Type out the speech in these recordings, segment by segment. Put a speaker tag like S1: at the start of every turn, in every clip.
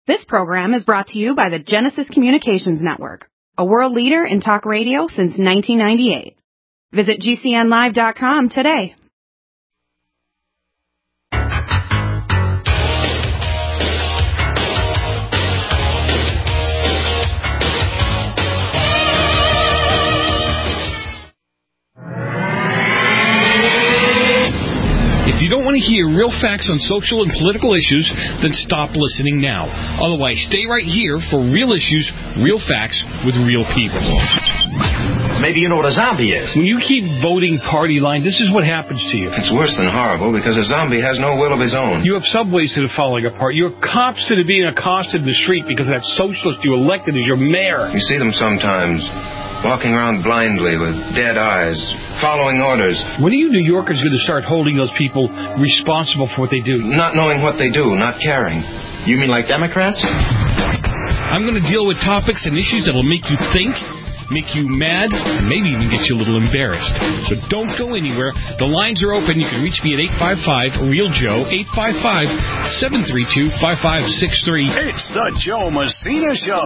S1: This program is brought to you by the Genesis Communications Network, a world leader in talk radio since 1998. Visit GCNlive.com today.
S2: If you don't want to hear real facts on social and political issues, then stop listening now. Otherwise, stay right here for real issues, real facts, with real people.
S3: Maybe you know what a zombie is.
S2: When you keep voting party line, this is what happens to you.
S3: It's worse than horrible because a zombie has no will of his own.
S2: You have subways that are falling apart. You have cops that are being accosted in the street because that socialist you elected as your mayor.
S3: You see them sometimes walking around blindly with dead eyes, following orders.
S2: When are you New Yorkers going to start holding those people responsible for what they do?
S3: Not knowing what they do, not caring. You mean like Democrats?
S2: I'm going to deal with topics and issues that will make you think, make you mad, and maybe even get you a little embarrassed. So don't go anywhere. The lines are open. You can reach me at 855-REAL-JOE, 855-732-5563.
S4: It's the Joe Messina Show.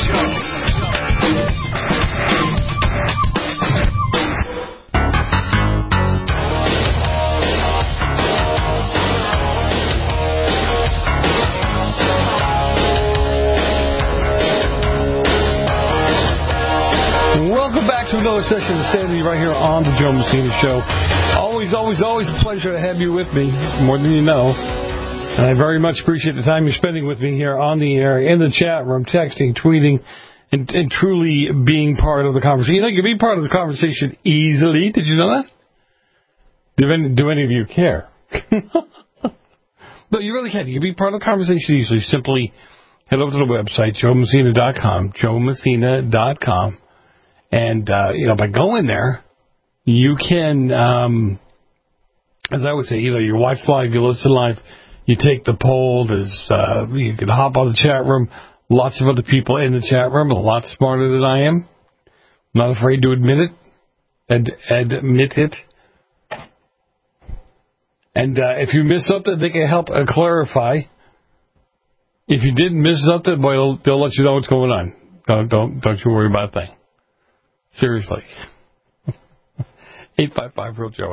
S5: Welcome back to another session of Sanity right here on the Joe Messina Show. Always a pleasure to have you with me, more than you know. And I very much appreciate the time you're spending with me here on the air, in the chat room, texting, tweeting, and truly being part of the conversation. You know, you can be part of the conversation easily. Did you know that? Do any of you care? No, you really can. You can be part of the conversation easily. Simply head over to the website, joemessina.com, joemessina.com. And, by going there, you can, as I would say, you watch live, you listen live, you take the poll, you can hop on the chat room, lots of other people in the chat room, a lot smarter than I am, not afraid to admit it, admit it. And if you miss something, they can help clarify. If you didn't miss something, boy, they'll let you know what's going on. Don't you worry about a thing. Seriously. 855-REAL-JOE,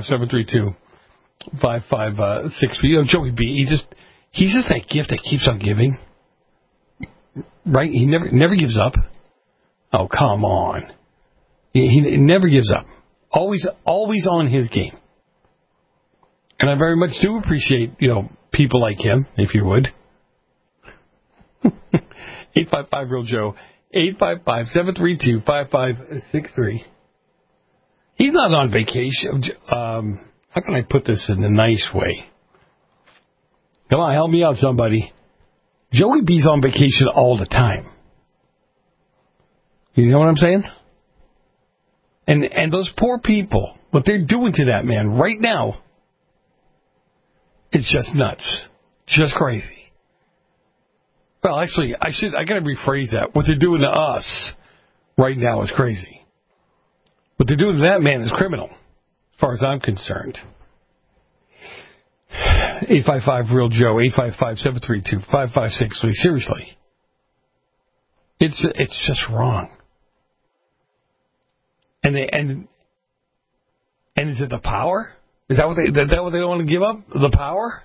S5: 855-732-5563. Joey B, he's just that gift that keeps on giving. Right? He never gives up. Oh, come on. He never gives up. Always on his game. And I very much do appreciate, people like him, if you would. 855-REAL-JOE. 855-732-5563. He's not on vacation. How can I put this in a nice way? Come on, help me out, somebody. Joey B's on vacation all the time. You know what I'm saying? And those poor people, what they're doing to that man right now, it's just nuts. Just crazy. Well, actually, I got to rephrase that. What they're doing to us right now is crazy. What they're doing to that man is criminal, as far as I'm concerned. 855-REAL-JOE, 855-732-5563. Seriously. It's just wrong. And is it the power? Is that what they don't want to give up? The power?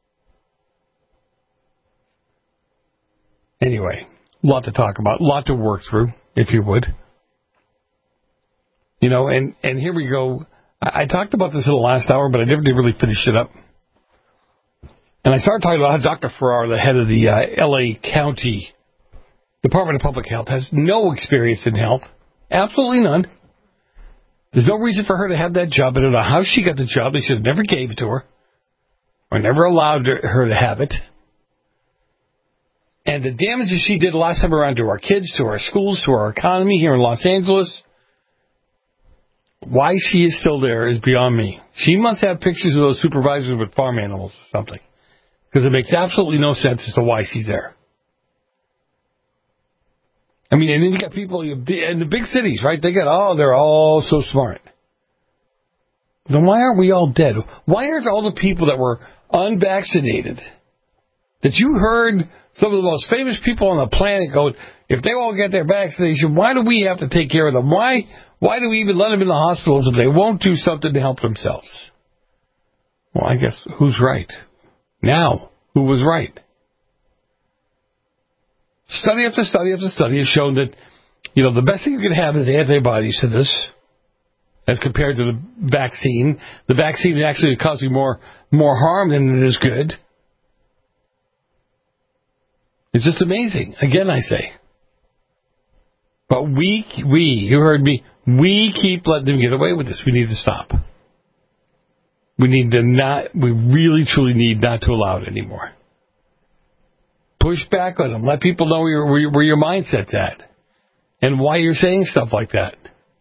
S5: Anyway, a lot to talk about, a lot to work through, if you would. And here we go. I talked about this in the last hour, but I never did really finish it up. And I started talking about how Dr. Farrar, the head of the L.A. County Department of Public Health, has no experience in health. Absolutely none. There's no reason for her to have that job. I don't know how she got the job. They should have never gave it to her or never allowed her to have it. And the damages she did last time around to our kids, to our schools, to our economy here in Los Angeles, why she is still there is beyond me. She must have pictures of those supervisors with farm animals or something, because it makes absolutely no sense as to why she's there. I mean, and then you got people in the big cities, right? They're all so smart. Then why aren't we all dead? Why aren't all the people that were unvaccinated that you heard some of the most famous people on the planet go, if they all get their vaccination, why do we have to take care of them? Why do we even let them in the hospitals if they won't do something to help themselves? Well, I guess who's right? Now, who was right? Study after study after study has shown that, the best thing you can have is antibodies to this as compared to the vaccine. The vaccine is actually causing more harm than it is good. It's just amazing. Again, I say. But you heard me, we keep letting them get away with this. We need to stop. We really, truly need not to allow it anymore. Push back on them. Let people know where your mindset's at and why you're saying stuff like that.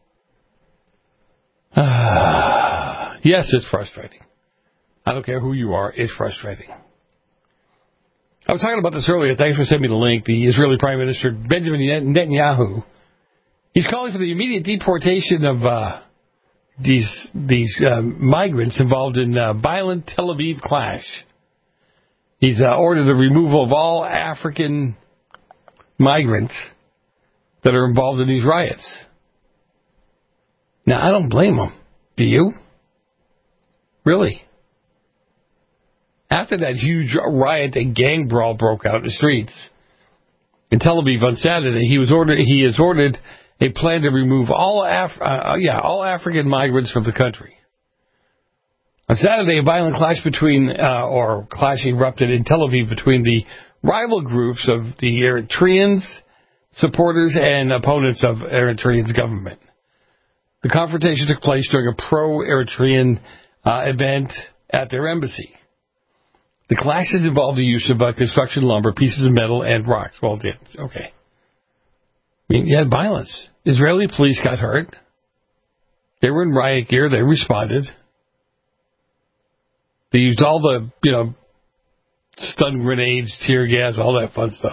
S5: Yes, it's frustrating. I don't care who you are. It's frustrating. I was talking about this earlier. Thanks for sending me the link. The Israeli Prime Minister Benjamin Netanyahu, he's calling for the immediate deportation of these migrants involved in a violent Tel Aviv clash. He's ordered the removal of all African migrants that are involved in these riots. Now, I don't blame him. Do you? Really? After that huge riot and gang brawl broke out in the streets in Tel Aviv on Saturday, he has ordered a plan to remove all African migrants from the country. On Saturday, a violent clash erupted in Tel Aviv between the rival groups of the Eritreans, supporters, and opponents of Eritrean's government. The confrontation took place during a pro-Eritrean event at their embassy. The clashes involved the use of construction lumber, pieces of metal, and rocks. Well, it did. Okay. You had violence. Israeli police got hurt. They were in riot gear. They responded. They used all the, stun grenades, tear gas, all that fun stuff.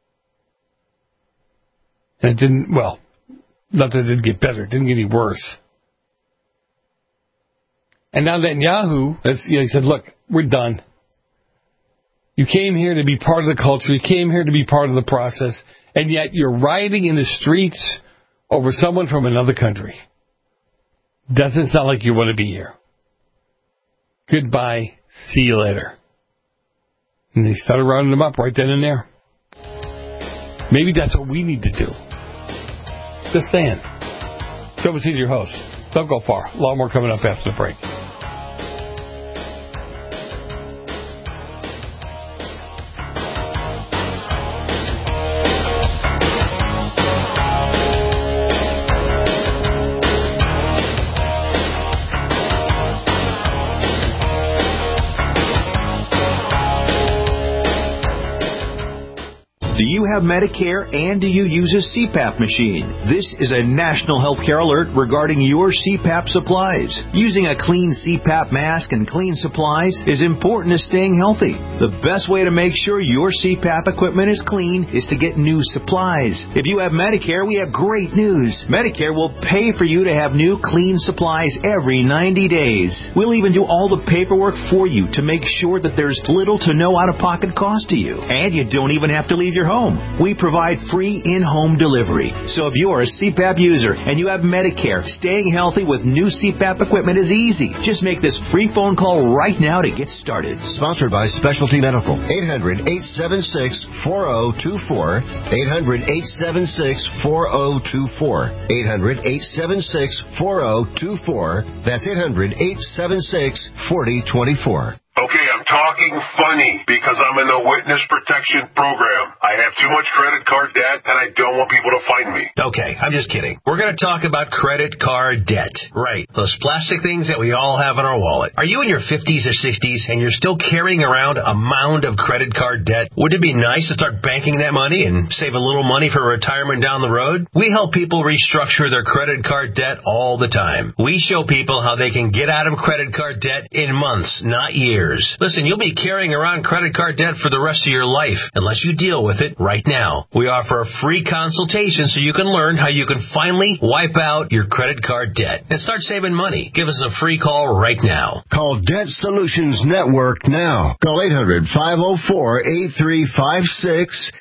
S5: And it didn't, not that it didn't get better. It didn't get any worse. And now Netanyahu, he said, look, we're done. You came here to be part of the culture. You came here to be part of the process. And yet you're rioting in the streets over someone from another country. Doesn't sound like you want to be here. Goodbye. See you later. And they started rounding them up right then and there. Maybe that's what we need to do. Just saying. Joe Messina, your host. Don't go far. A lot more coming up after the break.
S6: Do you have Medicare and do you use a CPAP machine? This is a national healthcare alert regarding your CPAP supplies. Using a clean CPAP mask and clean supplies is important to staying healthy. The best way to make sure your CPAP equipment is clean is to get new supplies. If you have Medicare, we have great news. Medicare will pay for you to have new clean supplies every 90 days. We'll even do all the paperwork for you to make sure that there's little to no out-of-pocket cost to you. And you don't even have to leave your home. We provide free in-home delivery. So if you are a CPAP user and you have Medicare, staying healthy with new CPAP equipment is easy. Just make this free phone call right now to get started.
S7: Sponsored by Specialty Medical. 800-876-4024. 800-876-4024. 800-876-4024. That's 800-876-4024.
S8: Okay, I'm talking funny because I'm in the witness protection program. I have too much credit card debt and I don't want people to find me.
S7: Okay, I'm just kidding. We're going to talk about credit card debt. Right. Those plastic things that we all have in our wallet. Are you in your 50s or 60s and you're still carrying around a mound of credit card debt? Wouldn't it be nice to start banking that money and save a little money for retirement down the road? We help people restructure their credit card debt all the time. We show people how they can get out of credit card debt in months, not years. Listen, Listen, you'll be carrying around credit card debt for the rest of your life unless you deal with it right now. We offer a free consultation so you can learn how you can finally wipe out your credit card debt and start saving money. Give us a free call right now.
S9: Call Debt Solutions Network now. Call 800-504-8356.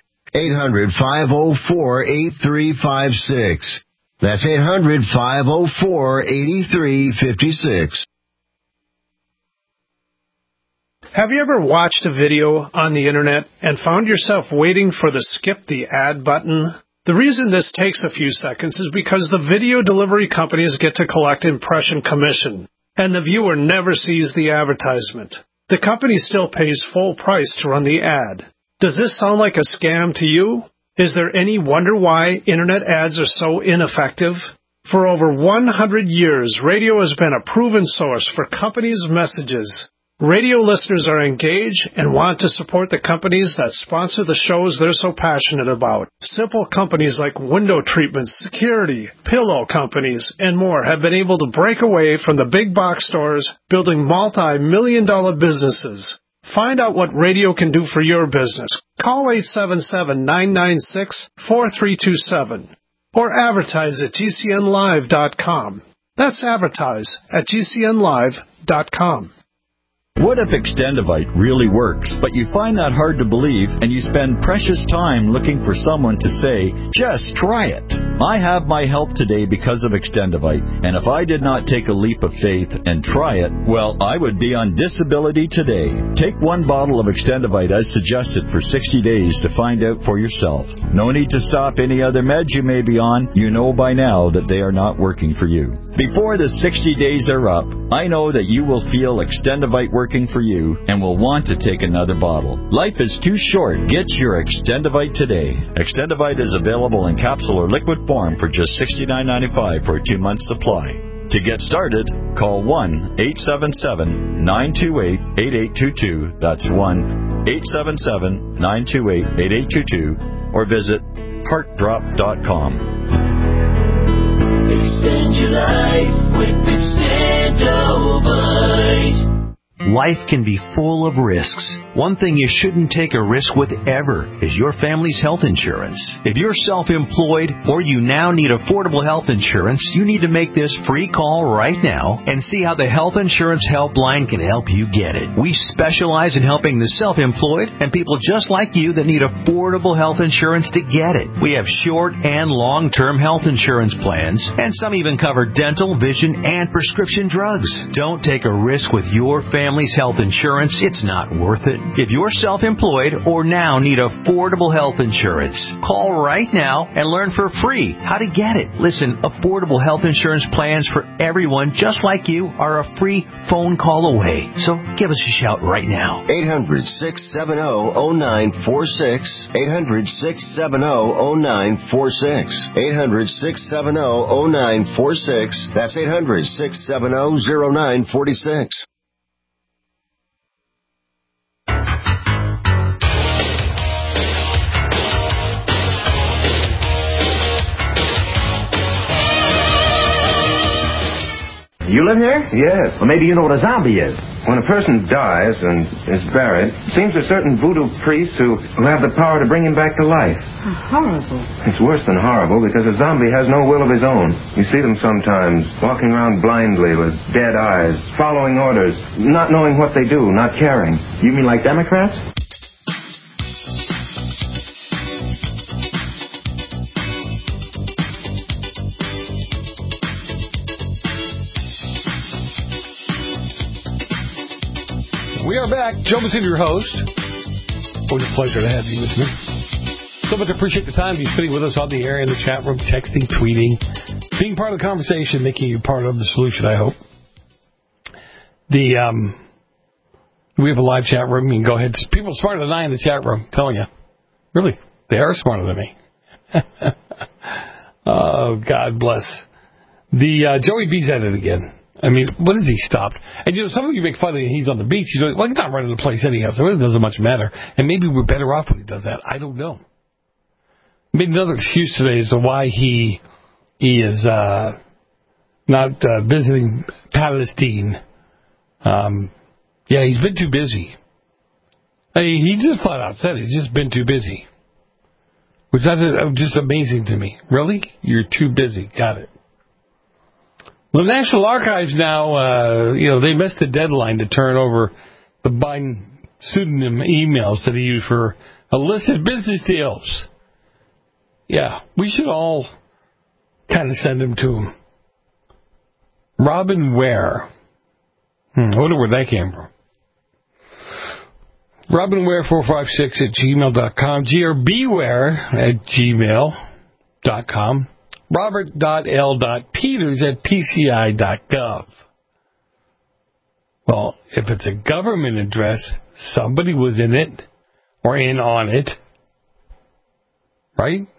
S9: 800-504-8356. That's 800-504-8356.
S10: Have you ever watched a video on the internet and found yourself waiting for the skip the ad button? The reason this takes a few seconds is because the video delivery companies get to collect impression commission, and the viewer never sees the advertisement. The company still pays full price to run the ad. Does this sound like a scam to you? Is there any wonder why internet ads are so ineffective? For over 100 years, radio has been a proven source for companies' messages. Radio listeners are engaged and want to support the companies that sponsor the shows they're so passionate about. Simple companies like window treatments, security, pillow companies, and more have been able to break away from the big box stores, building multi-million-dollar businesses. Find out what radio can do for your business. Call 877-996-4327 or advertise at GCNlive.com. That's advertise at GCNlive.com.
S11: What if Extendivite really works, but you find that hard to believe and you spend precious time looking for someone to say, just try it? I have my help today because of Extendivite, and if I did not take a leap of faith and try it, well, I would be on disability today. Take one bottle of Extendivite as suggested for 60 days to find out for yourself. No need to stop any other meds you may be on. You know by now that they are not working for you. Before the 60 days are up, I know that you will feel Extendivite working for you and will want to take another bottle. Life is too short. Get your Extendivite today. Extendivite is available in capsule or liquid form for just $69.95 for a 2-month supply. To get started, call 1-877-928-8822. That's 1-877-928-8822 or visit heartdrop.com.
S12: Extend your life with Extendivite.
S6: Life can be full of risks. One thing you shouldn't take a risk with ever is your family's health insurance. If you're self-employed or you now need affordable health insurance, you need to make this free call right now and see how the Health Insurance Helpline can help you get it. We specialize in helping the self-employed and people just like you that need affordable health insurance to get it. We have short and long-term health insurance plans, and some even cover dental, vision, and prescription drugs. Don't take a risk with your family's health insurance. It's not worth it. If you're self-employed or now need affordable health insurance, call right now and learn for free how to get it. Listen, affordable health insurance plans for everyone just like you are a free phone call away. So give us a shout right now.
S9: 800-670-0946. 800-670-0946. 800-670-0946. That's 800-670-0946.
S3: You live here? Yes.
S13: Well, maybe you know what a zombie is.
S3: When a person dies and is buried, it seems there are certain voodoo priests who have the power to bring him back to life.
S14: Horrible.
S3: It's worse than horrible because a zombie has no will of his own. You see them sometimes walking around blindly with dead eyes, following orders, not knowing what they do, not caring.
S13: You mean like Democrats?
S5: We are back. Joe Messina, your host. Always a pleasure to have you with me. So much appreciate the time you spending with us on the air, in the chat room, texting, tweeting, being part of the conversation, making you part of the solution, I hope. We have a live chat room. You can go ahead. People are smarter than I in the chat room, I'm telling you. Really, they are smarter than me. Oh, God bless. Joey B's at it again. I mean, what has he stopped? And, some of you make fun of him. He's on the beach. He's like, well, he's not running the place anyhow, so it really doesn't much matter. And maybe we're better off when he does that. I don't know. Made another excuse today as to why he is not visiting Palestine. Yeah, he's been too busy. He just flat out said he's just been too busy. Which is just amazing to me. Really? You're too busy. Got it. Well, the National Archives now, they missed the deadline to turn over the Biden pseudonym emails that he used for illicit business deals. Yeah, we should all kind of send them to him. Robin Ware. I wonder where that came from. RobinWare456 at gmail.com. GRBware@gmail.com. Robert.L.Peters at PCI.gov. Well, if it's a government address, somebody was in it or in on it. Right?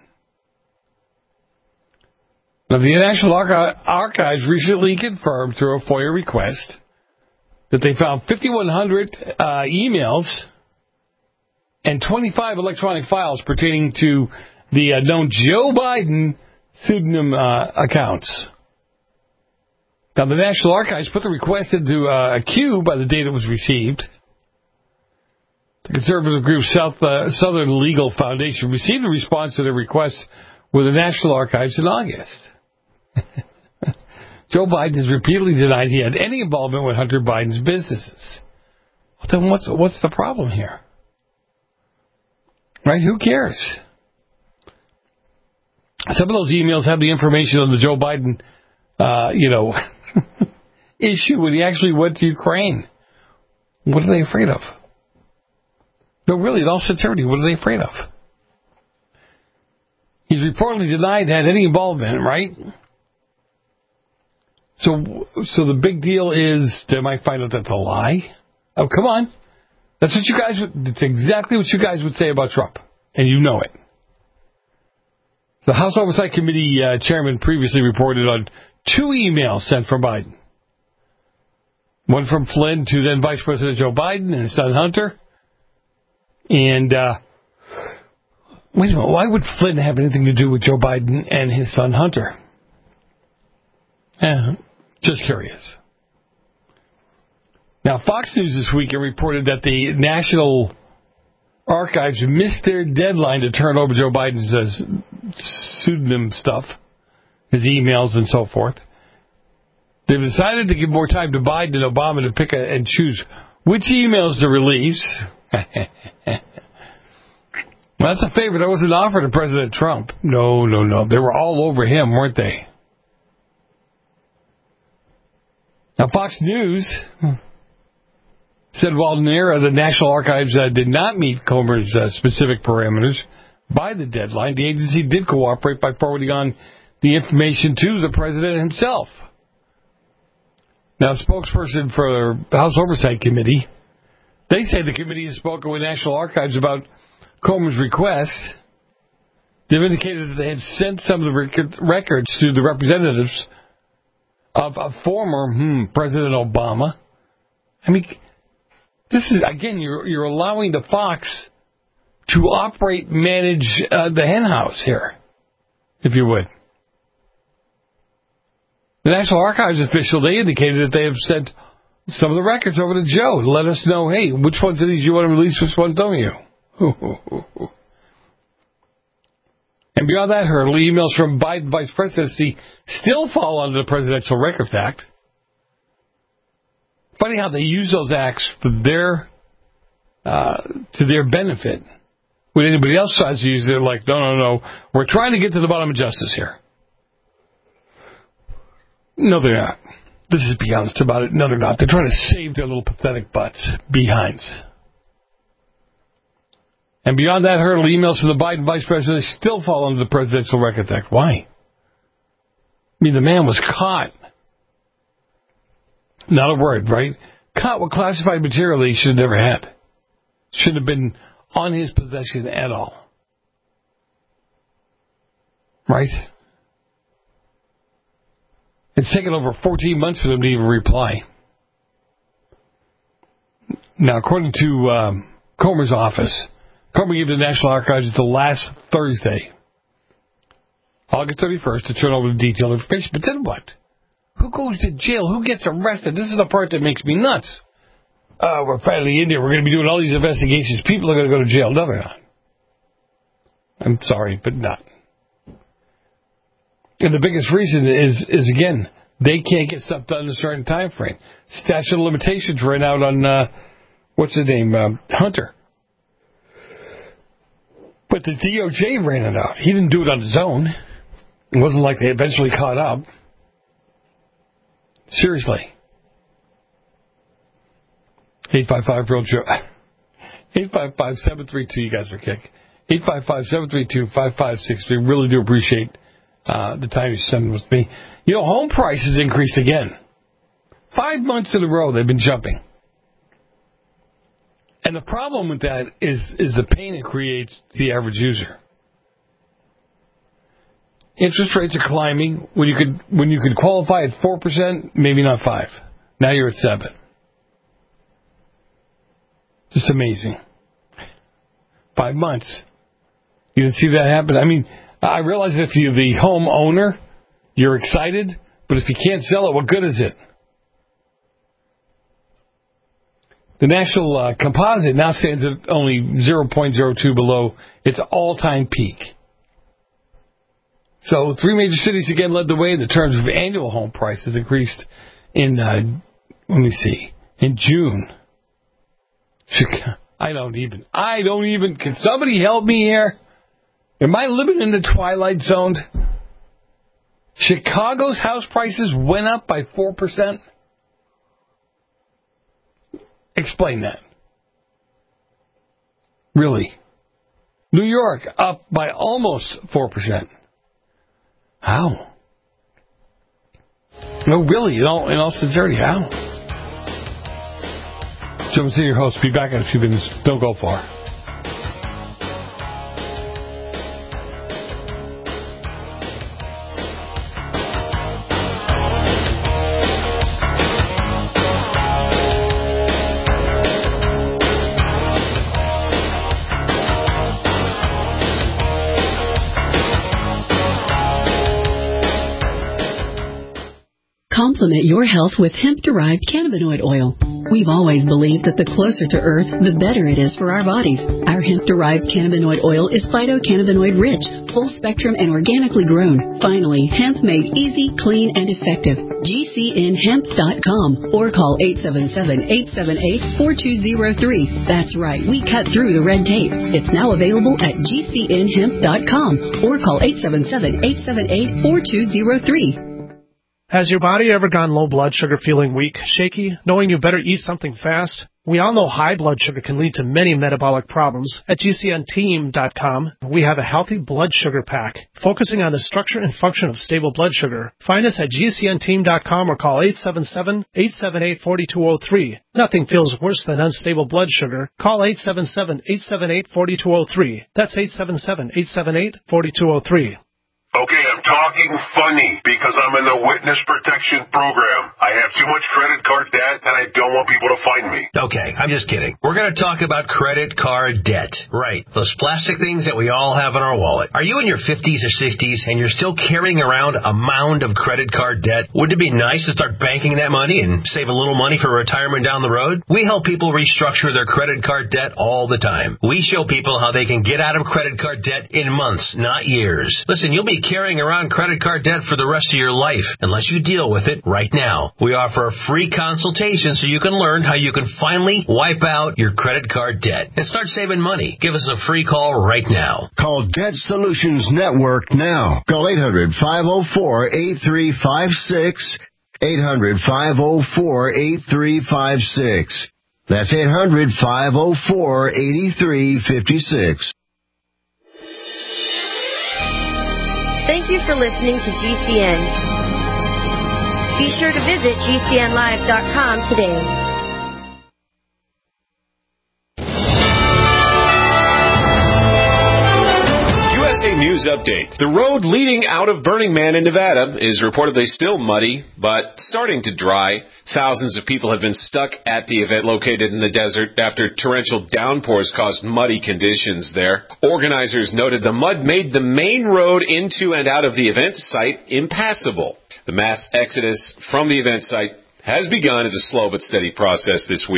S5: Now, the National Archives recently confirmed through a FOIA request that they found 5,100 emails and 25 electronic files pertaining to the known Joe Biden pseudonym accounts. Now, the National Archives put the request into a queue by the date it was received. The conservative group Southern Legal Foundation received a response to their request with the National Archives in August. Joe Biden has repeatedly denied he had any involvement with Hunter Biden's businesses. Well, then what's the problem here? Right? Who cares? Some of those emails have the information on the Joe Biden, issue when he actually went to Ukraine. What are they afraid of? No, really, in all sincerity, what are they afraid of? He's reportedly denied had any involvement, right? So the big deal is they might find out that's a lie. Oh, come on. That's exactly what you guys would say about Trump. And you know it. The House Oversight Committee chairman previously reported on 2 emails sent from Biden. One from Flynn to then Vice President Joe Biden and his son Hunter. And, wait a minute, why would Flynn have anything to do with Joe Biden and his son Hunter? Just curious. Now, Fox News this weekend reported that the National Archives missed their deadline to turn over Joe Biden's pseudonym stuff, his emails and so forth. They've decided to give more time to Biden and Obama to pick and choose which emails to release. Well, that's a favor that wasn't offered to President Trump. No. They were all over him, weren't they? Now, Fox News said while NARA, the National Archives, did not meet Comer's specific parameters by the deadline, the agency did cooperate by forwarding on the information to the president himself. Now, spokesperson for the House Oversight Committee, they say the committee has spoken with National Archives about Comer's request. They've indicated that they have sent some of the records to the representatives of former President Obama. I mean, this is, again, you're allowing the Fox to manage the henhouse here, if you would. The National Archives official, they indicated that they have sent some of the records over to Joe to let us know, hey, which ones of these you want to release, which ones don't you? And beyond that hurdle, emails from Biden vice presidency still fall under the Presidential Records Act. Funny how they use those acts for their to their benefit. When anybody else tries to use it, like, no, we're trying to get to the bottom of justice here. No, they're not. This is be honest about it. No, they're not. They're trying to save their little pathetic butts behinds. And beyond that hurdle, emails from the Biden vice president still fall under the Presidential Records Act. Why? I mean, the man was caught. Not a word, right? Caught with classified material he should have never had. Shouldn't have been on his possession at all. Right? It's taken over 14 months for them to even reply. Now, according to Comer's office, Comer gave the National Archives until last Thursday, August 31st, to turn over the detailed information. But then what? Who goes to jail? Who gets arrested? This is the part that makes me nuts. we're finally in there. We're going to be doing all these investigations. People are going to go to jail. No, they're not. I'm sorry, but not. And the biggest reason is again, they can't get stuff done in a certain time frame. Statute of limitations ran out on, what's his name, Hunter. But the DOJ ran it out. He didn't do it on his own. It wasn't like they eventually caught up. Seriously. 855-REAL-JOE. 855-732, you guys are kick. 855-732-5563. Really do appreciate the time you spend with me. You know, home prices increased again. 5 months in a row they've been jumping. And the problem with that is the pain it creates to the average user. Interest rates are climbing. When you could qualify at 4%, maybe not 5%. Now you're at 7%. Just amazing. 5 months. You didn't see that happen? I mean, I realize if you're the home owner, you're excited, but if you can't sell it, what good is it? The national composite now stands at only 0.02 below its all-time peak. So 3 major cities again led the way in the terms of annual home prices increased in, in June. I don't even, can somebody help me here? Am I living in the twilight zone? Chicago's house prices went up by 4%. Explain that. Really? New York up by almost 4%. How? No, really, in all sincerity, how? Joe Messina, your host. Be back in a few minutes. Don't go far.
S14: Complement your health with hemp-derived cannabinoid oil. We've always believed that the closer to Earth, the better it is for our bodies. Our hemp-derived cannabinoid oil is phytocannabinoid rich, full spectrum, and organically grown. Finally, hemp made easy, clean, and effective. GCNhemp.com or call 877-878-4203. That's right, we cut through the red tape. It's now available at GCNhemp.com or call 877-878-4203.
S10: Has your body ever gone low blood sugar, feeling weak, shaky, knowing you better eat something fast? We all know high blood sugar can lead to many metabolic problems. At GCNteam.com, we have a healthy blood sugar pack, focusing on the structure and function of stable blood sugar. Find us at GCNteam.com or call 877-878-4203. Nothing feels worse than unstable blood sugar. Call 877-878-4203. That's 877-878-4203.
S8: Okay, I'm talking funny because I'm in the witness protection program. I have too much credit card debt and I don't want people to find me.
S7: Okay, I'm just kidding. We're going to talk about credit card debt. Right, those plastic things that we all have in our wallet. Are you in your 50s or 60s and you're still carrying around a mound of credit card debt? Wouldn't it be nice to start banking that money and save a little money for retirement down the road? We help people restructure their credit card debt all the time. We show people how they can get out of credit card debt in months, not years. Listen, you'll be carrying around credit card debt for the rest of your life unless you deal with it right now. We offer a free consultation so you can learn how you can finally wipe out your credit card debt and start saving money. Give us a free call right now.
S9: Call Debt Solutions Network now. Call 800-504-8356. 800-504-8356. That's 800-504-8356.
S15: Thank you for listening to GCN. Be sure to visit GCNlive.com today.
S16: USA News Update. The road leading out of Burning Man in Nevada is reportedly still muddy, but starting to dry. Thousands of people have been stuck at the event located in the desert after torrential downpours caused muddy conditions there. Organizers noted the mud made the main road into and out of the event site impassable. The mass exodus from the event site has begun at a slow but steady process this week.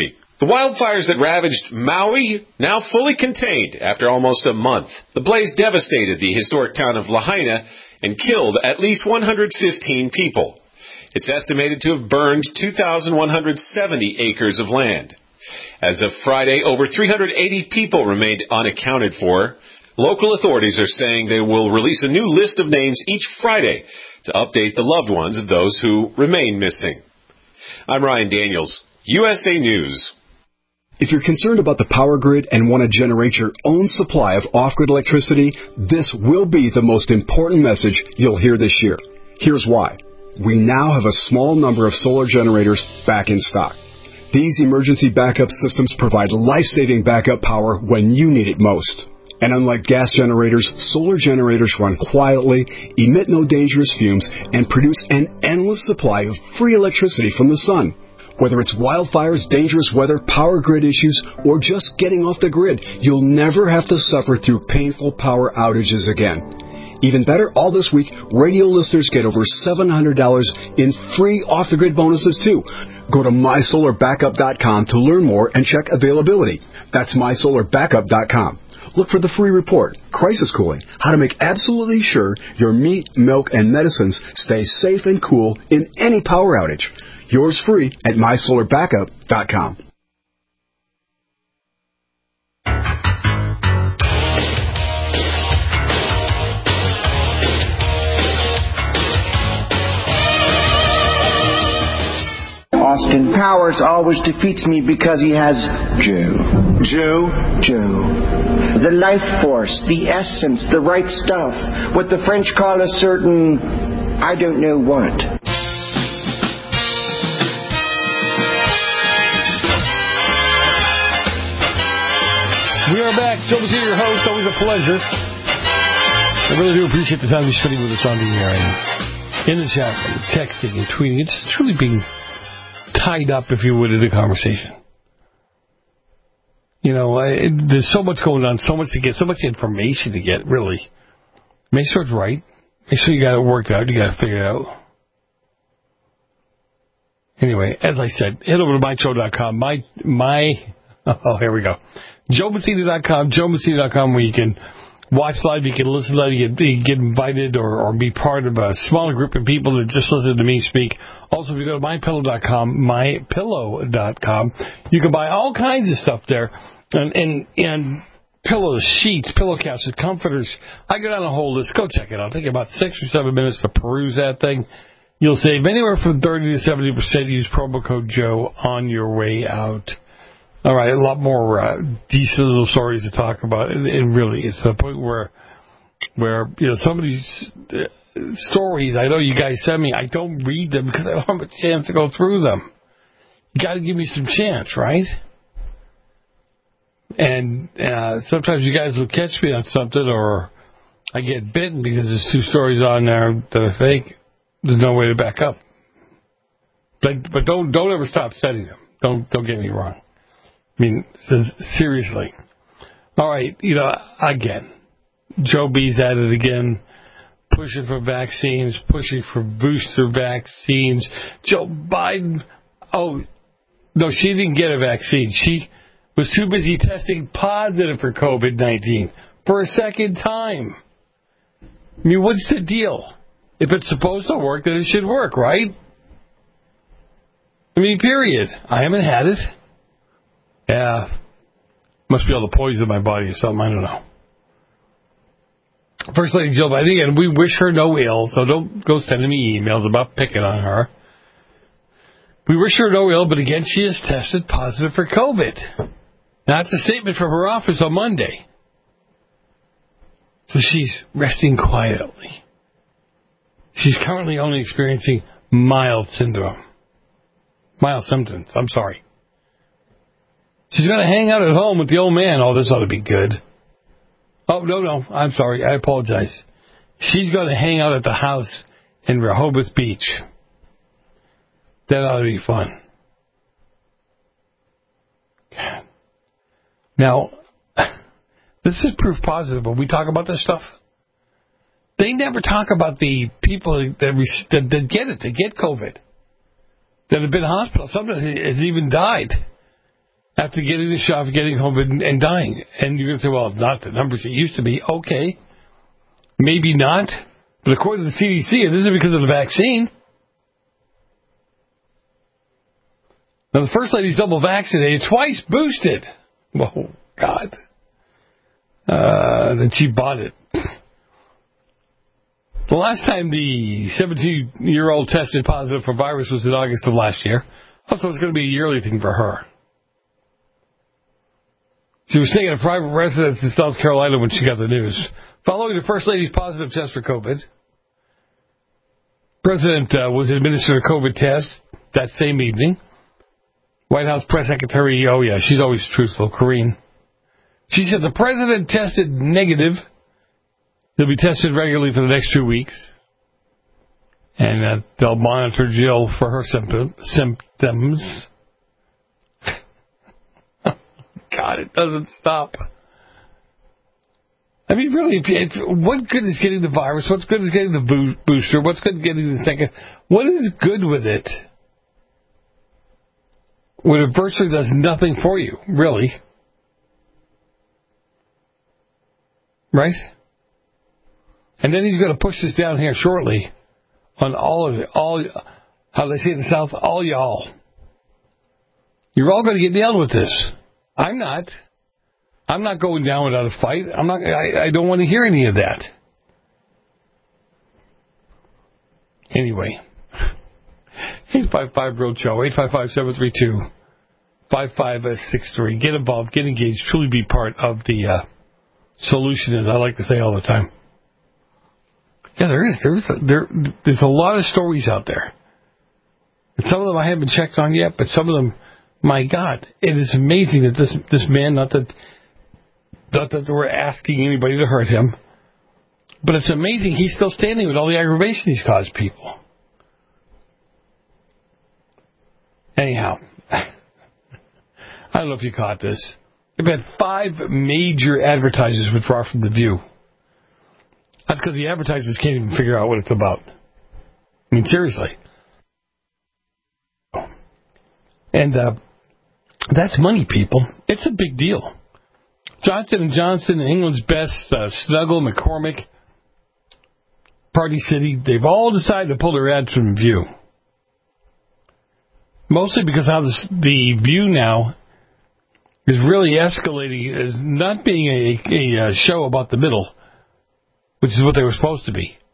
S16: The wildfires that ravaged Maui now fully contained after almost a month. The blaze devastated the historic town of Lahaina and killed at least 115 people. It's estimated to have burned 2,170 acres of land. As of Friday, over 380 people remained unaccounted for. Local authorities are saying they will release a new list of names each Friday to update the loved ones of those who remain missing. I'm Ryan Daniels, USA News.
S17: If you're concerned about the power grid and want to generate your own supply of off-grid electricity, this will be the most important message you'll hear this year. Here's why. We now have a small number of solar generators back in stock. These emergency backup systems provide life-saving backup power when you need it most. And unlike gas generators, solar generators run quietly, emit no dangerous fumes, and produce an endless supply of free electricity from the sun. Whether it's wildfires, dangerous weather, power grid issues, or just getting off the grid, you'll never have to suffer through painful power outages again. Even better, all this week, radio listeners get over $700 in free off-the-grid bonuses, too. Go to mysolarbackup.com to learn more and check availability. That's mysolarbackup.com. Look for the free report, Crisis Cooling, how to make absolutely sure your meat, milk, and medicines stay safe and cool in any power outage. Yours free at mysolarbackup.com.
S18: Austin Powers always defeats me because he has Joe. The life force, the essence, the right stuff, what the French call a certain, I don't know what.
S5: We are back. Joe Messina, your host. Always a pleasure. I really do appreciate the time you're spending with us on the air and in the chat, and texting and tweeting. It's truly being tied up, if you would, in the conversation. You know, there's so much going on, so much to get, so much information to get, really. Make sure it's right. Make sure you got it worked out. You got to figure it out. Anyway, as I said, head over to myshow.com. Oh, here we go. JoeMessina.com, JoeMessina.com, where you can watch live, you can listen live, you can get invited or be part of a smaller group of people that just listen to me speak. Also, if you go to MyPillow.com, MyPillow.com, you can buy all kinds of stuff there. And pillows, sheets, pillowcases, comforters. I go down a whole list. Go check it out. It'll take about 6 or 7 minutes to peruse that thing. You'll save anywhere from 30 to 70%. Use promo code Joe on your way out. All right, a lot more decent little stories to talk about. And really, it's the point where you know, some of these stories, I know you guys send me, I don't read them because I don't have a chance to go through them. You got to give me some chance, right? And sometimes you guys will catch me on something, or I get bitten because there's 2 stories on there that are fake. There's no way to back up. But don't ever stop sending them. Don't get me wrong. I mean, seriously. All right, you know, again, Joe B's at it again, pushing for vaccines, pushing for booster vaccines. Joe Biden, oh, no, she didn't get a vaccine. She was too busy testing positive for COVID-19 for a second time. I mean, what's the deal? If it's supposed to work, then it should work, right? I mean, period. I haven't had it. Yeah, must be all the poison in my body or something. I don't know. First Lady Jill Biden, and we wish her no ill, so don't go sending me emails about picking on her. We wish her no ill, but again, she has tested positive for COVID. That's a statement from her office on Monday. So she's resting quietly. She's currently only experiencing mild symptoms. I'm sorry. She's going to hang out at home with the old man. Oh, this ought to be good. Oh, no, I'm sorry. I apologize. She's going to hang out at the house in Rehoboth Beach. That ought to be fun. God. Now, this is proof positive when we talk about this stuff. They never talk about the people that get it, that get COVID, that have been in hospital. Some has even died. after getting the shot, getting home and dying. And you're going to say, well, not the numbers it used to be. Okay, maybe not. But according to the CDC, it isn't because of the vaccine. Now, the First Lady's double vaccinated, twice boosted. Oh, God. Then she bought it. The last time the 17-year-old tested positive for virus was in August of last year. Also, it's going to be a yearly thing for her. She was staying at a private residence in South Carolina when she got the news. Following the First Lady's positive test for COVID, President was administered a COVID test that same evening. White House Press Secretary, oh yeah, she's always truthful, Karine. She said the president tested negative. He'll be tested regularly for the next 2 weeks. And they'll monitor Jill for her symptoms. God, it doesn't stop. I mean, really, what good is getting the virus? What's good is getting the booster? What's good is getting the second? What is good with it? When it virtually does nothing for you, really. Right? And then he's going to push this down here shortly on all of it. All, how they say in the South, all y'all. You're all going to get nailed with this. I'm not. I'm not going down without a fight. I don't want to hear any of that. Anyway. 855 Road Show, 855-732-5563. Get involved, get engaged, truly be part of the solution, as I like to say all the time. Yeah, there is. There's a lot of stories out there. And some of them I haven't checked on yet, but some of them, my God, it is amazing that this man, not that we're asking anybody to hurt him, but it's amazing he's still standing with all the aggravation he's caused people. Anyhow, I don't know if you caught this. They've had 5 major advertisers withdraw from The View. That's because the advertisers can't even figure out what it's about. I mean, seriously. And that's money, people. It's a big deal. Johnson & Johnson, England's Best, Snuggle, McCormick, Party City, they've all decided to pull their ads from The View. Mostly because how the View now is really escalating as not being a show about the middle, which is what they were supposed to be.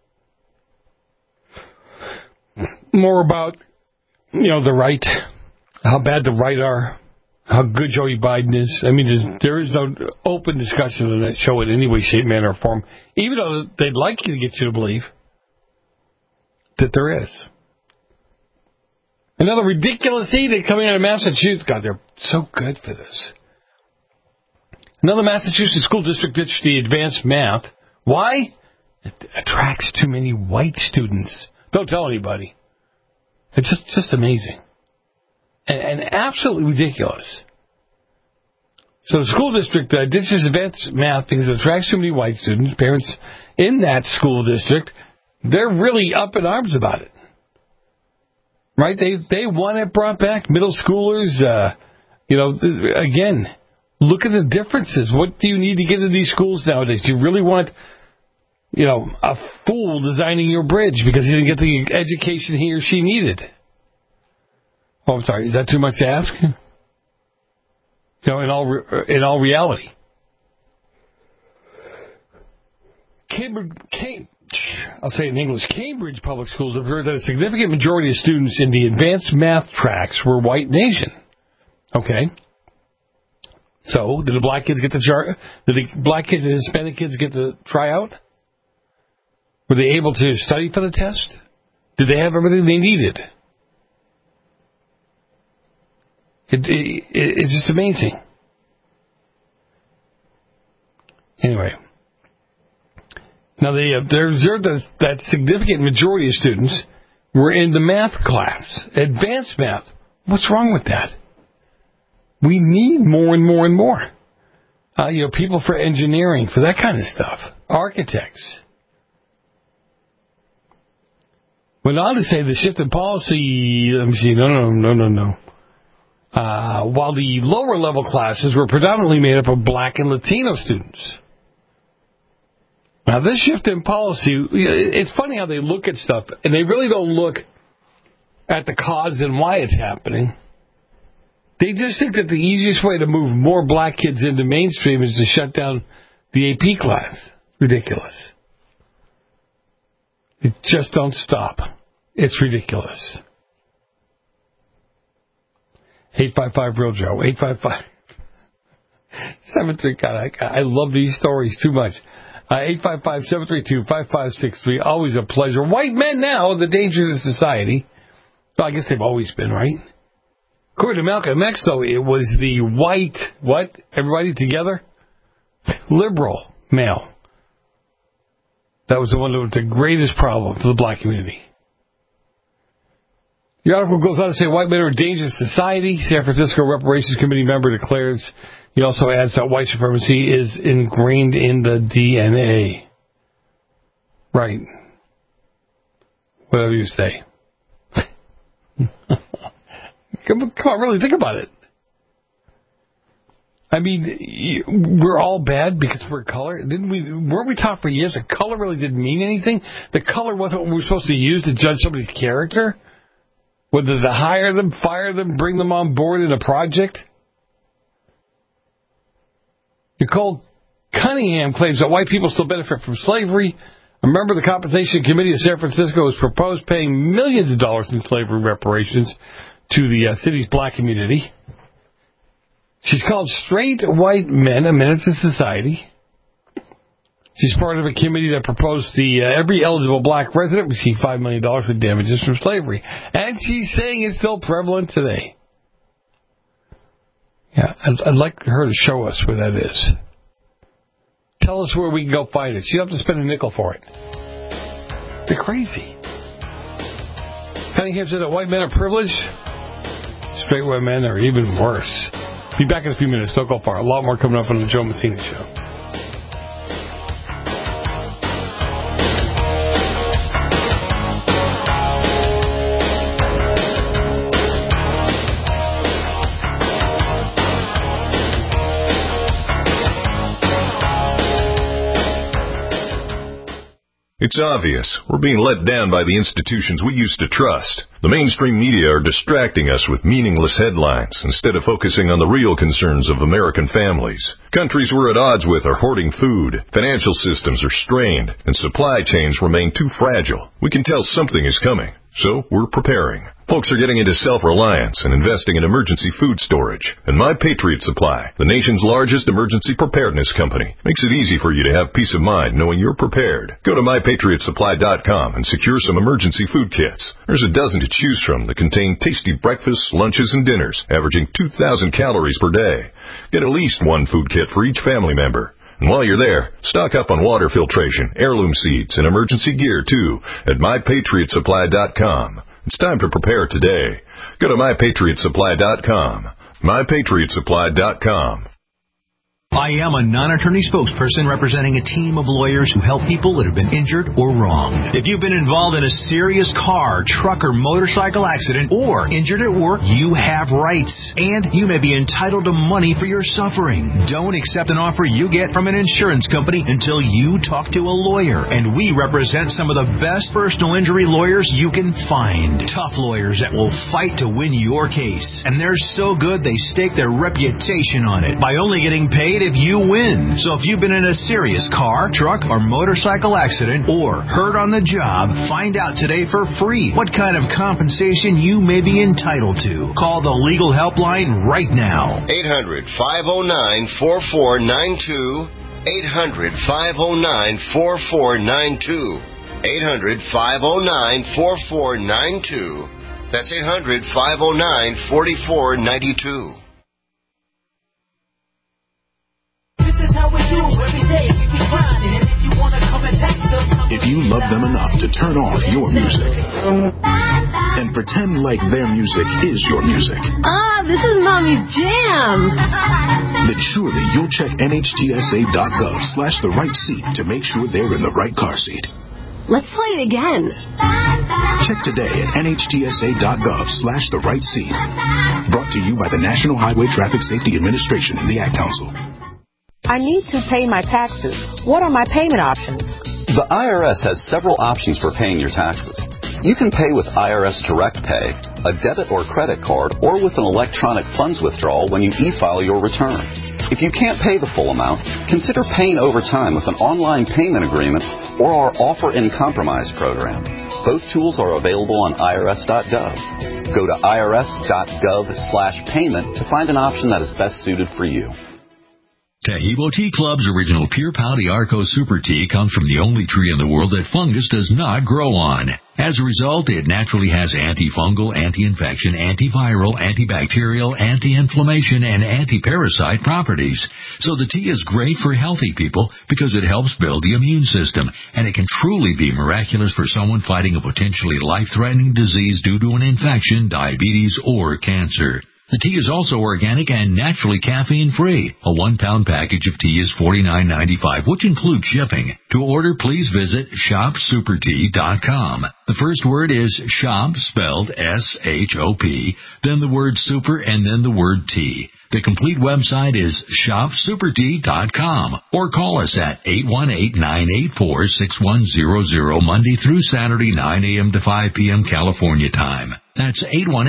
S5: More about, the right, how bad the right are, how good Joe Biden is. I mean, there is no open discussion on that show in any way, shape, manner, or form, even though they'd like you to get you to believe that there is. Another ridiculous edict coming out of Massachusetts. God, they're so good for this. Another Massachusetts school district ditched the advanced math. Why? It attracts too many white students. Don't tell anybody. It's just amazing. And absolutely ridiculous. So the school district ditches advanced math because it attracts too many white students. Parents in that school district, they're really up in arms about it. Right? They want it brought back. Middle schoolers, again, look at the differences. What do you need to get into these schools nowadays? Do you really want, a fool designing your bridge because he didn't get the education he or she needed? Oh, I'm sorry. Is that too much to ask? In all reality. I'll say it in English. Cambridge public schools have heard that a significant majority of students in the advanced math tracks were white and Asian. Okay. So, did the black kids get the black kids and Hispanic kids get to try out? Were they able to study for the test? Did they have everything they needed? It's just amazing. Anyway. Now, they observed that significant majority of students were in the math class, advanced math. What's wrong with that? We need more and more and more. People for engineering, for that kind of stuff. Architects. Went on to say the shift in policy, let me see, no. while the lower level classes were predominantly made up of black and Latino students. Now, this shift in policy, it's funny how they look at stuff, and they really don't look at the cause and why it's happening. They just think that the easiest way to move more black kids into mainstream is to shut down the AP class. Ridiculous. They just don't stop. It's ridiculous. 855-REAL-JOE. 855-73. God, I love these stories too much. 855-732-5563. Always a pleasure. White men now, the danger to society. Well, I guess they've always been, right? According to Malcolm X, though, it was the white, what? Everybody together? Liberal male. That was the one that was the greatest problem for the black community. The article goes on to say white men are a danger to society. San Francisco Reparations Committee member declares. He also adds that white supremacy is ingrained in the DNA. Right. Whatever you say. Come on, really think about it. I mean, we're all bad because we're color. Weren't we taught for years that color really didn't mean anything? The color wasn't what we were supposed to use to judge somebody's character? Whether to hire them, fire them, bring them on board in a project? Nicole Cunningham claims that white people still benefit from slavery. A member of the Compensation Committee of San Francisco has proposed paying millions of dollars in slavery reparations to the city's black community. She's called Straight White Men a Menace to Society. She's part of a committee that proposed every eligible black resident receive $5 million for damages from slavery. And she's saying it's still prevalent today. Yeah, I'd like her to show us where that is. Tell us where we can go find it. She doesn't have to spend a nickel for it. They're crazy. Cunningham said that white men are privileged. Straight white men are even worse. Be back in a few minutes. Don't go far. A lot more coming up on the Joe Messina Show.
S19: It's obvious. We're being let down by the institutions we used to trust. The mainstream media are distracting us with meaningless headlines instead of focusing on the real concerns of American families. Countries we're at odds with are hoarding food, financial systems are strained, and supply chains remain too fragile. We can tell something is coming, so we're preparing. Folks are getting into self-reliance and investing in emergency food storage. And My Patriot Supply, the nation's largest emergency preparedness company, makes it easy for you to have peace of mind knowing you're prepared. Go to MyPatriotSupply.com and secure some emergency food kits. There's a dozen to choose from that contain tasty breakfasts, lunches, and dinners, averaging 2,000 calories per day. Get at least one food kit for each family member. And while you're there, stock up on water filtration, heirloom seeds, and emergency gear, too, at MyPatriotSupply.com. It's time to prepare today. Go to MyPatriotSupply.com. MyPatriotSupply.com.
S6: I am a non-attorney spokesperson representing a team of lawyers who help people that have been injured or wronged. If you've been involved in a serious car, truck, or motorcycle accident or injured at work, you have rights, and you may be entitled to money for your suffering. Don't accept an offer you get from an insurance company until you talk to a lawyer, and we represent some of the best personal injury lawyers you can find. Tough lawyers that will fight to win your case, and they're so good they stake their reputation on it by only getting paid if you win. So if you've been in a serious car, truck, or motorcycle accident or hurt on the job, find out today for free what kind of compensation you may be entitled to. Call the legal helpline right now.
S20: 800-509-4492. 800-509-4492. 800-509-4492. That's 800-509-4492.
S21: If you love them enough to turn off your music and pretend like their music is your music,
S15: this is Mommy's jam.
S21: then surely you'll check NHTSA.gov/the right seat to make sure they're in the right car seat.
S15: Let's play it again.
S21: Check today at nhtsa.gov/the right seat. Brought to you by the National Highway Traffic Safety Administration and the Ad Council.
S1: I need to pay my taxes. What are my payment options?
S22: The IRS has several options for paying your taxes. You can pay with IRS Direct Pay, a debit or credit card, or with an electronic funds withdrawal when you e-file your return. If you can't pay the full amount, consider paying over time with an online payment agreement or our Offer in Compromise program. Both tools are available on irs.gov. Go to irs.gov/payment to find an option that is best suited for you.
S23: Taheebo Tea Club's original Pure Pau Arco Super Tea comes from the only tree in the world that fungus does not grow on. As a result, it naturally has antifungal, anti-infection, antiviral, antibacterial, anti-inflammation, and anti-parasite properties. So the tea is great for healthy people because it helps build the immune system, and it can truly be miraculous for someone fighting a potentially life-threatening disease due to an infection, diabetes, or cancer. The tea is also organic and naturally caffeine-free. A 1-pound package of tea is $49.95, which includes shipping. To order, please visit shopsupertea.com. The first word is shop, spelled S-H-O-P, then the word super, and then the word tea. The complete website is shopsupertea.com, or call us at 818-984-6100 Monday through Saturday, 9 a.m. to 5 p.m. California time. That's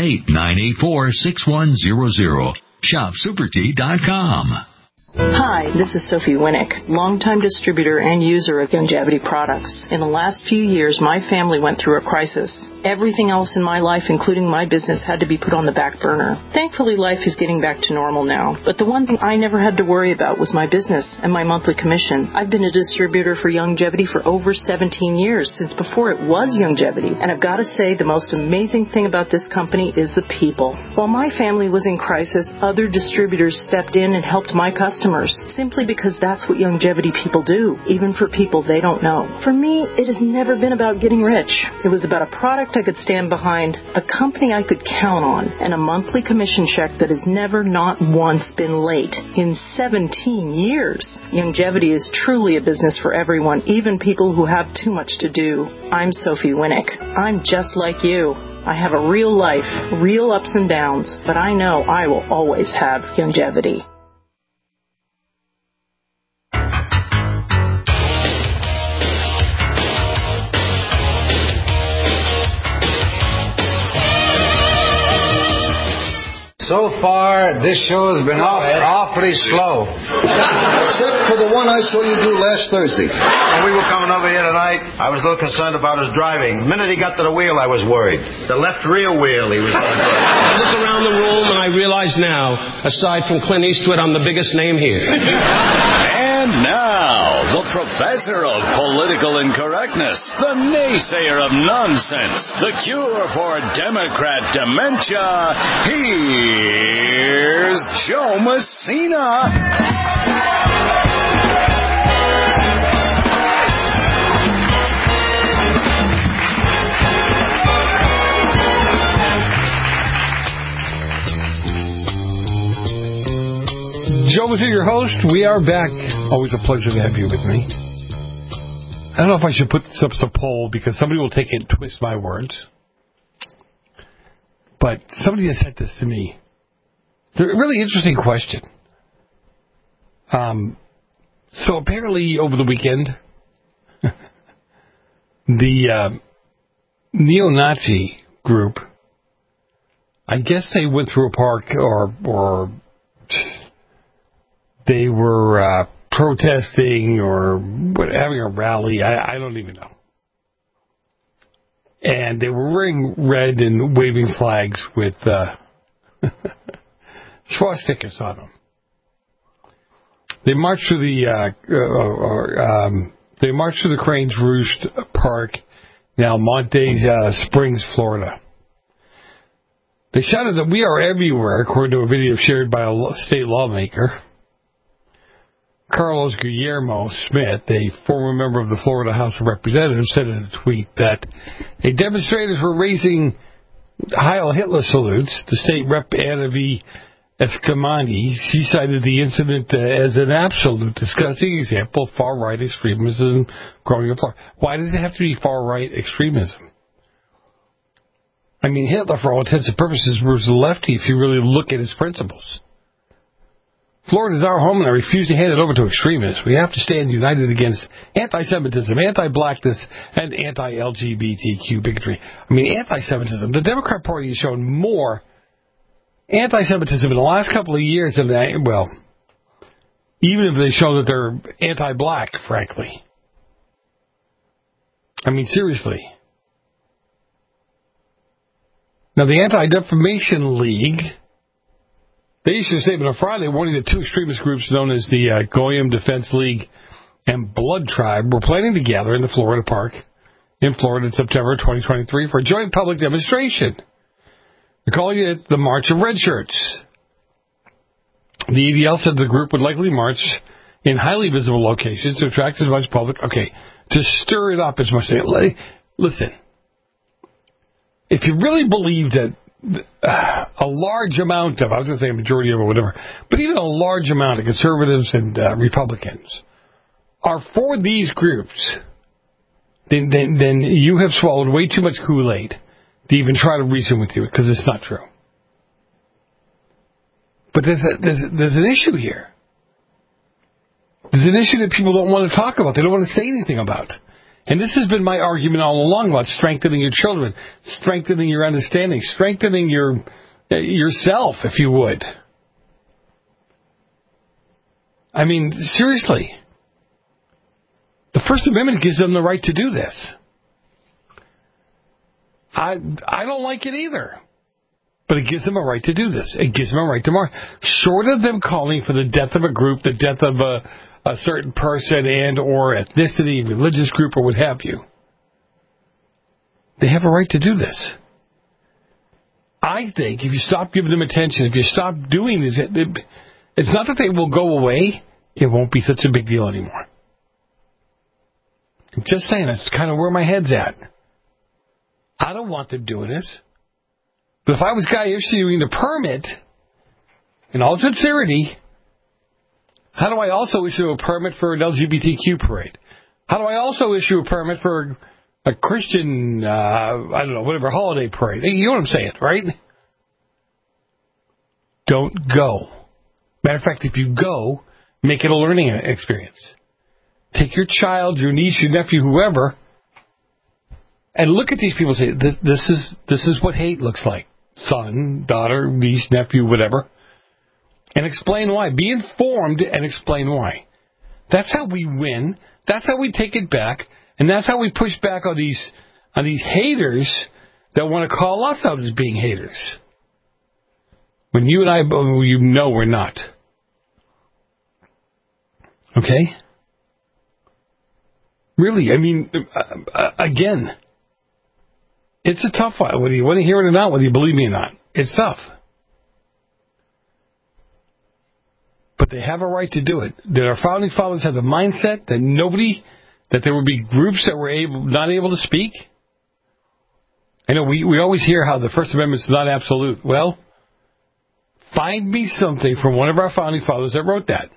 S23: 818-984-6100. shopsupertea.com.
S24: Hi, this is Sophie Winnick, longtime distributor and user of Youngevity products. In the last few years, my family went through a crisis. Everything else in my life, including my business, had to be put on the back burner. Thankfully, life is getting back to normal now. But the one thing I never had to worry about was my business and my monthly commission. I've been a distributor for Youngevity for over 17 years, since before it was Youngevity. And I've got to say, the most amazing thing about this company is the people. While my family was in crisis, other distributors stepped in and helped my customers, simply because that's what Youngevity people do, even for people they don't know. For me, it has never been about getting rich. It was about a product I could stand behind, a company I could count on, and a monthly commission check that has never, not once, been late in 17 years. Youngevity is truly a business for everyone, even people who have too much to do. I'm Sophie Winnick. I'm just like you. I have a real life, real ups and downs, but I know I will always have Youngevity.
S25: So far, this show has been awfully slow.
S9: Except for the one I saw you do last Thursday.
S26: When we were coming over here tonight, I was a little concerned about his driving. The minute he got to the wheel, I was worried. The left rear wheel, he was going to do.
S27: I look around the room and I realize now, aside from Clint Eastwood, I'm the biggest name here.
S21: And now, the professor of political incorrectness, the naysayer of nonsense, the cure for Democrat dementia, here's Joe Messina.
S5: Joe Messina, your host. We are back. Always a pleasure to have you with me. I don't know if I should put this up as a poll because somebody will take it and twist my words. But somebody has sent this to me. It's a really interesting question. So apparently over the weekend, the neo-Nazi group, I guess they went through a park or they were protesting or having a rally. I don't even know. And they were wearing red and waving flags with swastikas on them. They marched through the Cranes Roost Park in Almonte Springs, Florida. They shouted that we are everywhere, according to a video shared by a state lawmaker. Carlos Guillermo Smith, a former member of the Florida House of Representatives, said in a tweet that demonstrators were raising Heil Hitler salutes. The state rep Anna V. Escamani, she cited the incident as an absolute disgusting example of far-right extremism growing apart. Why does it have to be far-right extremism? I mean, Hitler, for all intents and purposes, was a lefty if you really look at his principles. Florida is our home, and I refuse to hand it over to extremists. We have to stand united against anti-Semitism, anti-blackness, and anti-LGBTQ bigotry. I mean, anti-Semitism. The Democrat Party has shown more anti-Semitism in the last couple of years than they, well, even if they show that they're anti-black, frankly. I mean, seriously. Now, the Anti-Defamation League, they issued a statement on Friday warning that two extremist groups known as the Goyim Defense League and Blood Tribe were planning to gather in the Florida Park in Florida in September 2023 for a joint public demonstration. They're calling it the March of Red Shirts. The EDL said the group would likely march in highly visible locations to attract as much public, to stir it up as much. Listen, if you really believe that a large amount of, I was going to say a majority of or whatever, but even a large amount of conservatives and Republicans are for these groups, then you have swallowed way too much Kool-Aid to even try to reason with you, because it's not true. But there's an issue here. There's an issue that people don't want to talk about. They don't want to say anything about. And this has been my argument all along about strengthening your children, strengthening your understanding, strengthening yourself, if you would. I mean, seriously. The First Amendment gives them the right to do this. I don't like it either. But it gives them a right to do this. It gives them a right to march. Short of them calling for the death of a group, the death of a certain person and or ethnicity, religious group, or what have you, they have a right to do this. I think if you stop giving them attention, if you stop doing this, it's not that they will go away. It won't be such a big deal anymore. I'm just saying, that's kind of where my head's at. I don't want them doing this. But if I was guy issuing the permit, in all sincerity, how do I also issue a permit for an LGBTQ parade? How do I also issue a permit for a Christian, whatever, holiday parade? You know what I'm saying, right? Don't go. Matter of fact, if you go, make it a learning experience. Take your child, your niece, your nephew, whoever, and look at these people and say, this is what hate looks like. Son, daughter, niece, nephew, whatever. And explain why. Be informed and explain why. That's how we win. That's how we take it back. And that's how we push back on these haters that want to call us out as being haters. When you and I, we're not. Okay? Really, I mean, again, it's a tough one. Whether you want to hear it or not, whether you believe me or not, it's tough. But they have a right to do it. That our founding fathers had the mindset that there would be groups that were not able to speak. I know we always hear how the First Amendment is not absolute. Well, find me something from one of our founding fathers that wrote that.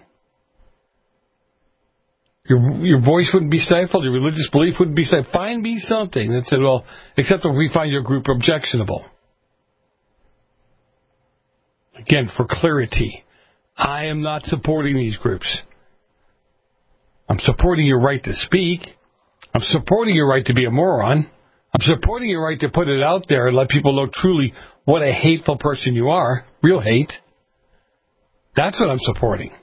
S5: Your voice wouldn't be stifled. Your religious belief wouldn't be stifled. Find me something that said, well, except if we find your group objectionable. Again, for clarity, I am not supporting these groups. I'm supporting your right to speak. I'm supporting your right to be a moron. I'm supporting your right to put it out there and let people know truly what a hateful person you are. Real hate. That's what I'm supporting.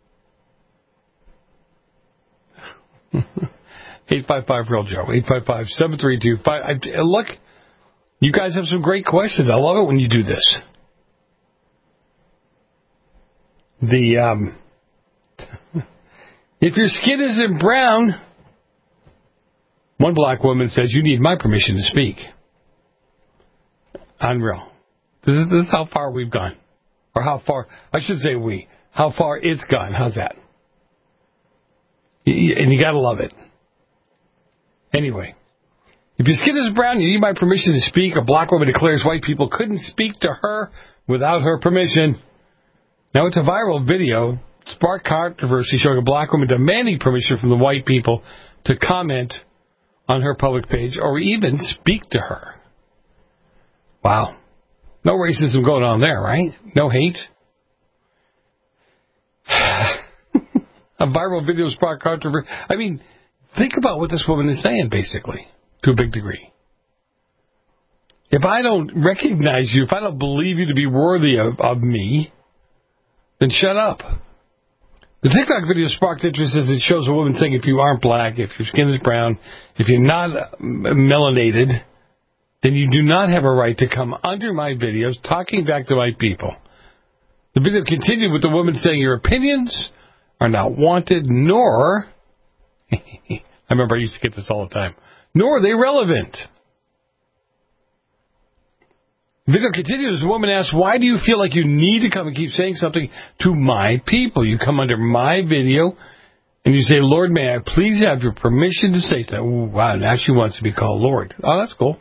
S5: 855 Real Joe. 855-732-5. Look, you guys have some great questions. I love it when you do this. If your skin isn't brown, one black woman says, you need my permission to speak. Unreal. This is how far we've gone. Or how far, I should say how far it's gone. How's that? And you gotta love it. Anyway, if your skin is brown, you need my permission to speak. A black woman declares white people couldn't speak to her without her permission. Now, it's a viral video. Sparked controversy showing a black woman demanding permission from the white people to comment on her public page or even speak to her. Wow. No racism going on there, right? No hate. A viral video sparked controversy. I mean, think about what this woman is saying, basically, to a big degree. If I don't recognize you, if I don't believe you to be worthy of me, then shut up. The TikTok video sparked interest as it shows a woman saying if you aren't black, if your skin is brown, if you're not melanated, then you do not have a right to come under my videos talking back to my people. The video continued with the woman saying your opinions are not wanted, nor, I remember I used to get this all the time, nor are they relevant. The video continues. The woman asks, why do you feel like you need to come and keep saying something to my people? You come under my video and you say, Lord, may I please have your permission to say that? Ooh, wow, now she wants to be called Lord. Oh, that's cool.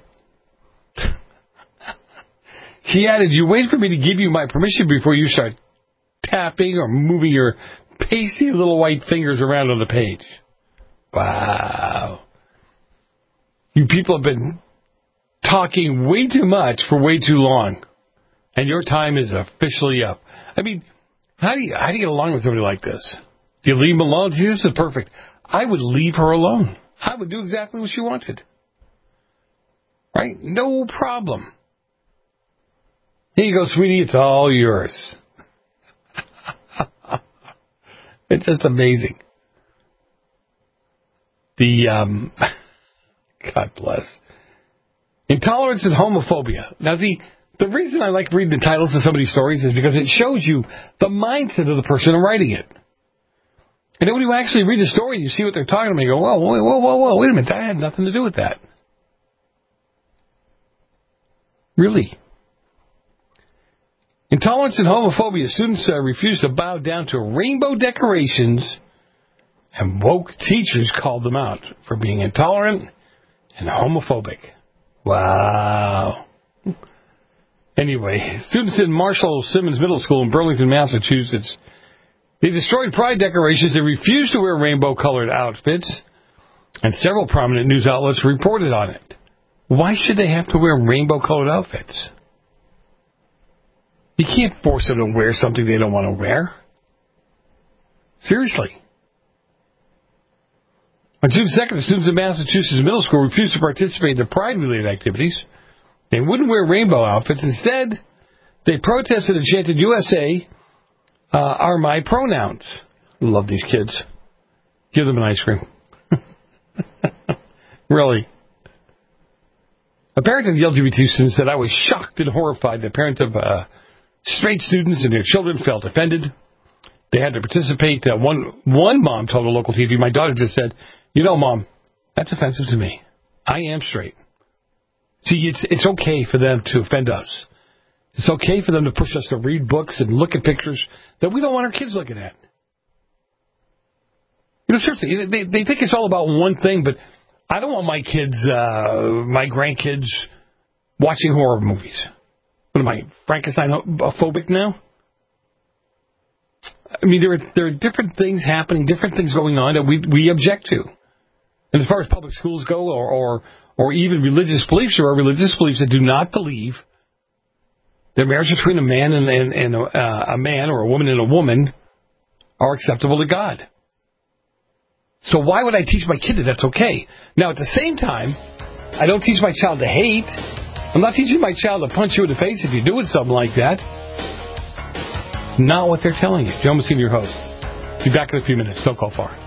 S5: She added, you wait for me to give you my permission before you start tapping or moving your pasty little white fingers around on the page. Wow. You people have been talking way too much for way too long, and your time is officially up. I mean, how do you get along with somebody like this? Do you leave them alone? See, this is perfect. I would leave her alone. I would do exactly what she wanted. Right? No problem. Here you go, sweetie. It's all yours. It's just amazing. God bless. Intolerance and homophobia. Now, see, the reason I like reading the titles of some of these stories is because it shows you the mindset of the person writing it. And then when you actually read the story and you see what they're talking about, you go, whoa, wait a minute, that had nothing to do with that. Really? Intolerance and homophobia. Students refused to bow down to rainbow decorations, and woke teachers called them out for being intolerant and homophobic. Wow. Anyway, students in Marshall Simmons Middle School in Burlington, Massachusetts, they destroyed pride decorations. They refused to wear rainbow-colored outfits, and several prominent news outlets reported on it. Why should they have to wear rainbow-colored outfits? You can't force them to wear something they don't want to wear. Seriously. On June 2nd, the students in Massachusetts Middle School refused to participate in the Pride-related activities. They wouldn't wear rainbow outfits. Instead, they protested and chanted, USA are my pronouns. Love these kids. Give them an ice cream. Really. A parent of the LGBT students said, I was shocked and horrified that parents of straight students and their children felt offended. They had to participate. One mom told a local TV, my daughter just said, you know, Mom, that's offensive to me. I am straight. See, it's okay for them to offend us. It's okay for them to push us to read books and look at pictures that we don't want our kids looking at. You know, seriously, they think it's all about one thing, but I don't want my kids, my grandkids, watching horror movies. What am I, Frankenstein-phobic now? I mean, there are different things happening, different things going on that we object to. And as far as public schools go, or even religious beliefs, there are religious beliefs that do not believe that marriage between a man and a man, or a woman and a woman, are acceptable to God. So why would I teach my kid that that's okay? Now, at the same time, I don't teach my child to hate. I'm not teaching my child to punch you in the face if you're doing something like that. It's not what they're telling you. Joe Messina, your host. Be back in a few minutes. Don't call far.